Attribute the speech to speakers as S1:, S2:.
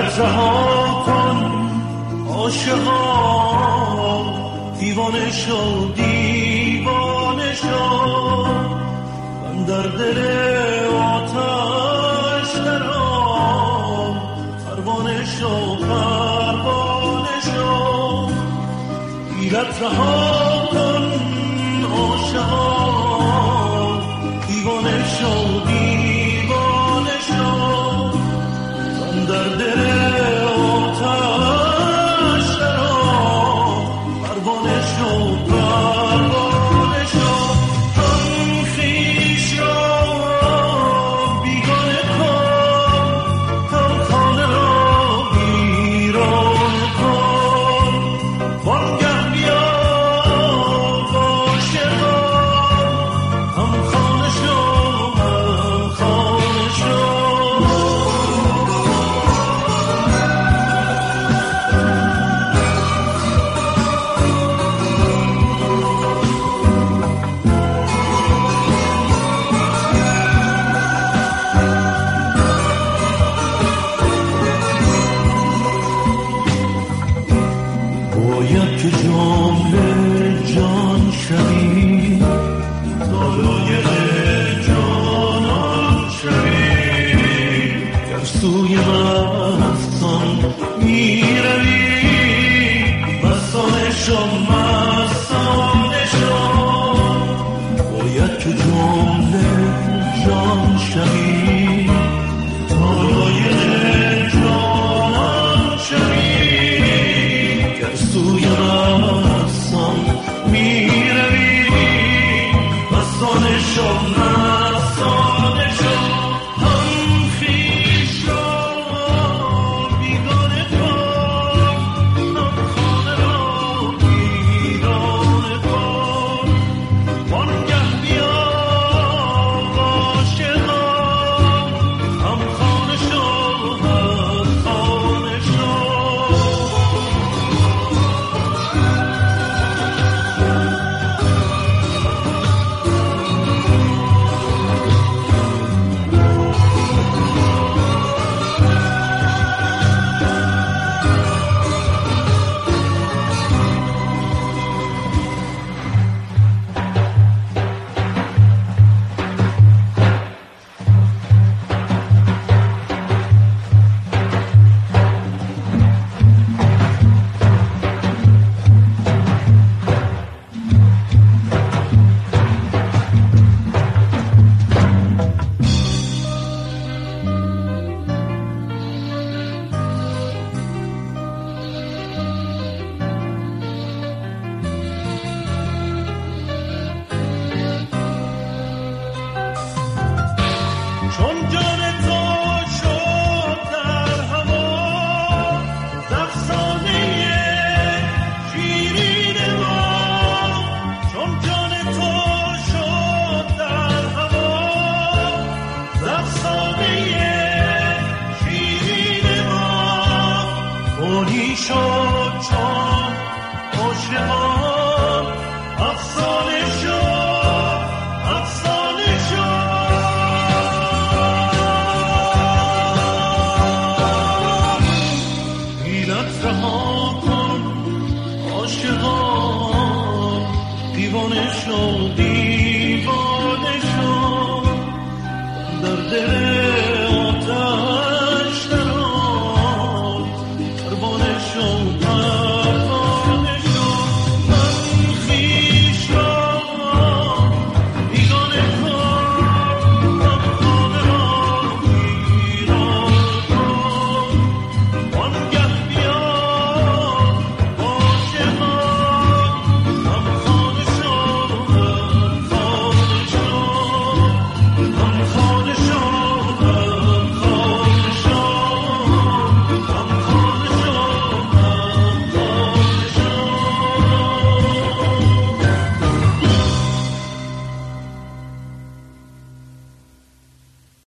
S1: حیلت رها کن عاشقا، دیوانه شو دیوانه شو، من در دل آتش درام، پروانه شو پروانه شو. حیلت رها کن عاشقا، دیوانه شو دیوانه شو، من در دل آتش درام، پروانه شو پروانه شو. آن خویش را بیگانه کن، تا خانه را ویرانه کن، وانگه بیا عاشقا، هم خانه شو هم خانه شو. باید که جمله جان شوی، دلایل جانان شوی، گر سوی مستان می روی، مستانه شو مستانه شو. باید که جمله جان شوی، دلایل جانان شوی، گر سوی مستان می روی، مستانه شو مستانه شو. هم خویش را بیگانه کن، هم خانه را ویرانه کن، وانگه بیا عاشقا، هم خانه شو هم خانه شو. چون جان تو شد در هوا، ز افسانه شیرین ما، چون جان تو شد در هوا، ز افسانه شیرین ما، خونی شد چون عاشقان، افسانه شد افسانه شد. حیلت رها کن عاشقا، دیوانه شو